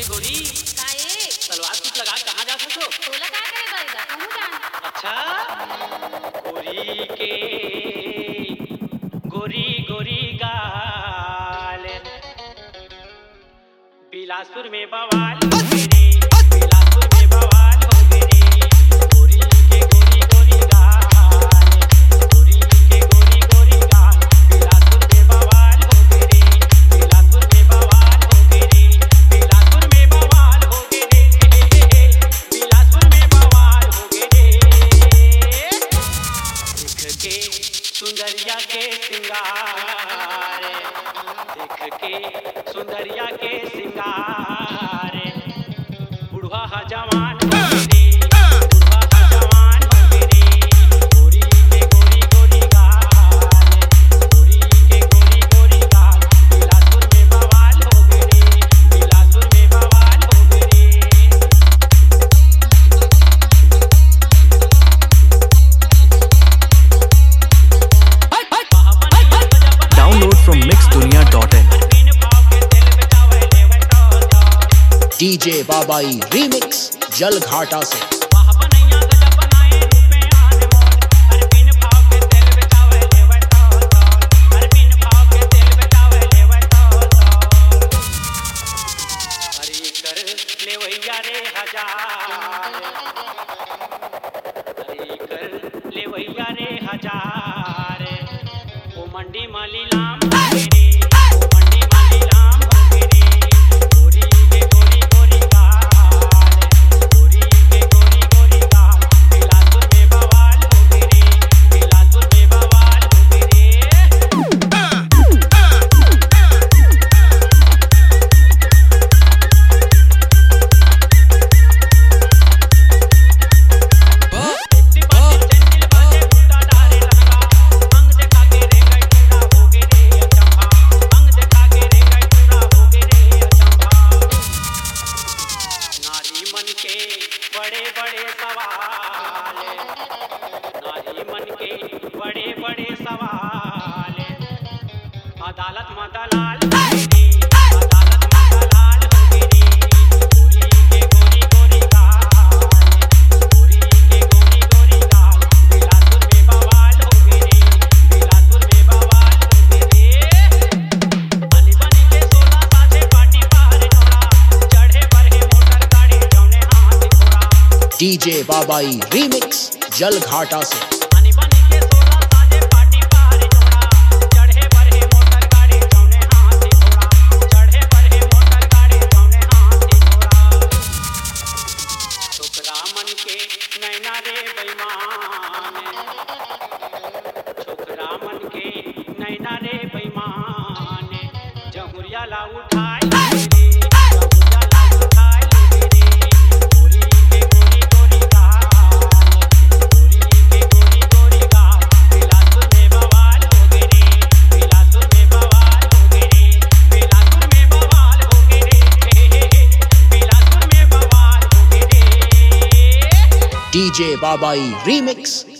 गोरी काहे सलवार सूट लगा कहाँ जा सको? तोला का करे बरेगा कहूं जान अच्छा गोरी गोरी गाल बिलासपुर में बवाल हो गे रे, बिलासपुर में बवाल हो गे रे। गोरी के गोरी गोरी गाल, गोरी के गोरी गोरी गाल बिलासपुर में बवाल हो गे रे, बिलासपुर में बवाल हो गे रे, बिलासपुर में बवाल हो गे रे, बिलासपुर में बवाल हो गे रे। देख के सुंदरिया के सिंगार, देख के सुंदरिया के सिंगार बुढ़वा हा जवान हो गे रे, बुढ़वा हा जवान हो गे रे। गोरी के गोरी गोरी गाल, गोरी के गोरी गोरी गाल बिलासपुर में बवाल हो गे रे, बिलासपुर में बवाल हो गे रे। Download from mixdunia.in. DJ बाबाई remix जल घाटा से। मंडी माली लाम हो गे रे, ओ मंडी माली लाम हो गे रे। गोरी के गोरी गोरी गाल, गोरी के गोरी गोरी गाल बिलासपुर में बवाल हो गे रे, बिलासपुर में बवाल हो गे रे। बड़े बड़े सवाल, नारी मन के बड़े बड़े सवाल अदालत में दलाल हो गे रे, अदालत में दलाल हो गे रे। गोरी के गोरी गोरी गाल, गोरी के गोरी गोरी गाल बिलासपुर में बवाल हो गे रे, बिलासपुर में बवाल हो गे रे। बनी बनी के 16 साथे पार्टी पार नोड़ा, चढ़े बरहे मोटर गाड़ी जौने हाथ घोड़ा। DJ बाबाई remix जल घाटा से। बनी बनी के 16 साथे पार्टी पार नोड़ा, चढ़े बरहे मोटर गाड़ी जौने हाथ घोड़ा, चढ़े बरहे मोटर गाड़ी जौने हाथ घोड़ा। छोकरा मन के नैना रे बेईमान, छोकरा मन के नैना रे बेईमान जमुरिया ला उठाए रे, जमुरिया ला उठाए रे। गोरी के गोरी गोरी गाल, गोरी के गोरी गोरी गाल बिलासपुर में बवाल हो गे रे, बिलासपुर में बवाल हो गे रे, बिलासपुर में बवाल हो गे रे, बिलासपुर में बवाल हो गे रे। DJ बाबाई remix